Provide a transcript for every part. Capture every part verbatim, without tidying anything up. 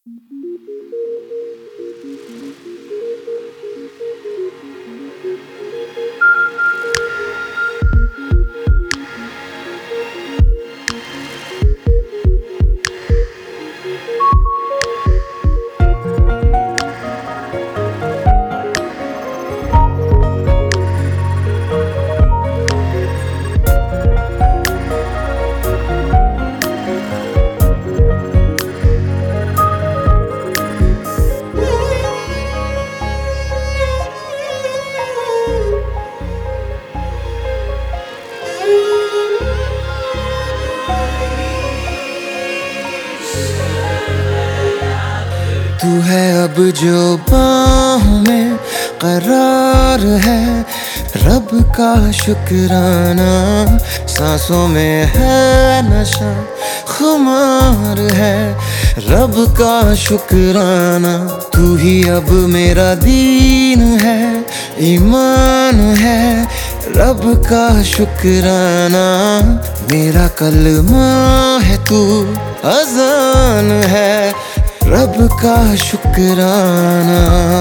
तू है अब जो बाहों में करार है, रब का शुक्राना। सांसों में है नशा, खुमार है, रब का शुक्राना। तू ही अब मेरा दीन है, ईमान है, रब का शुक्राना। मेरा कलमा है तू, अज़ान है, रब का शुक्राना।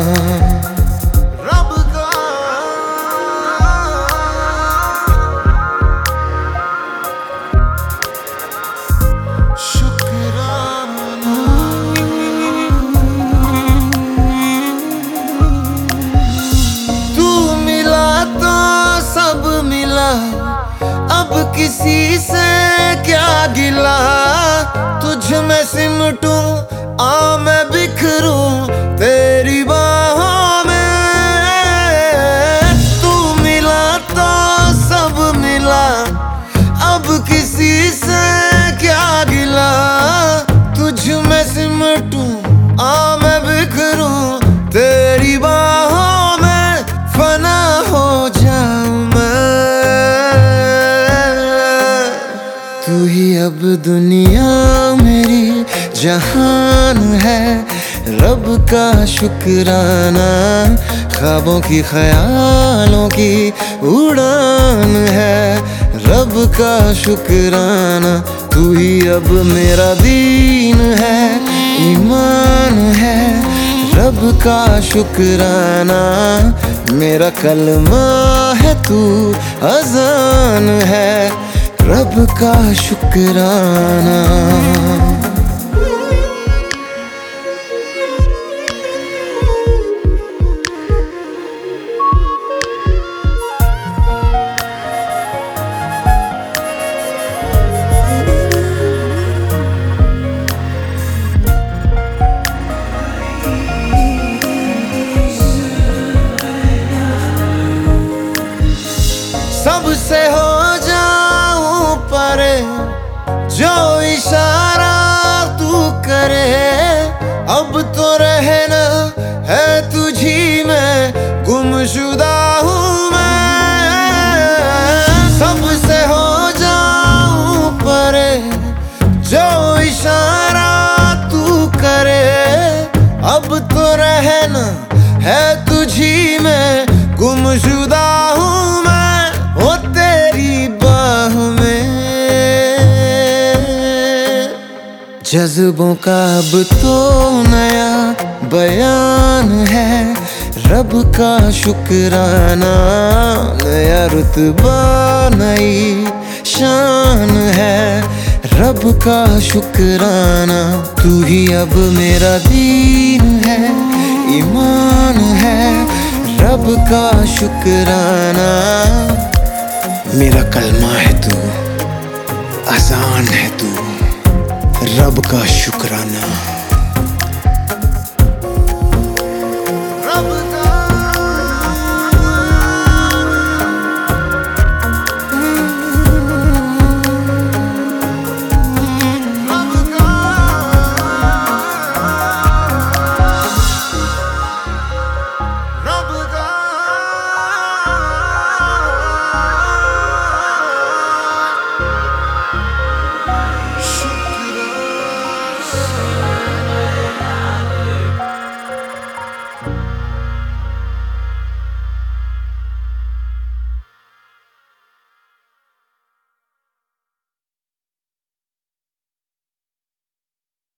रब का शुक्राना। तू मिला तो सब मिला, अब किसी से क्या गिला। तुझ में सिमटूं आ मैं बिखरूं तेरी बाहों में। तू मिला तो सब मिला, अब किसी से क्या गिला। तुझ में सिमटूं आ मैं बिखरूं तेरी बाहों में। फना हो जाऊं मैं, तू ही अब दुनिया मेरी जहान है, रब का शुक्राना। ख्वाबों की ख्यालों की उड़ान है, रब का शुक्राना। तू ही अब मेरा दीन है, ईमान है, रब का शुक्राना। मेरा कलमा है तू, अज़ान है, रब का शुक्राना। सबसे हो जाऊं परे, जो इशारा तू करे। अब तो रहना है तुझी में, गुमशुदा हूँ मैं। सबसे हो जाऊं परे, जो इशारा तू करे। अब तो रहना है तुझी में, गुमशुदा हूँ मैं। वो तेरी बाह में जज्बों का अब तो नया बयान है, रब का शुक्राना। नया रुतबा नई शान है, रब का शुक्राना। तू ही अब मेरा दीन है, ईमान है, रब का शुक्राना। मेरा कलमा है तू, अज़ान है तू, रब का शुक्राना।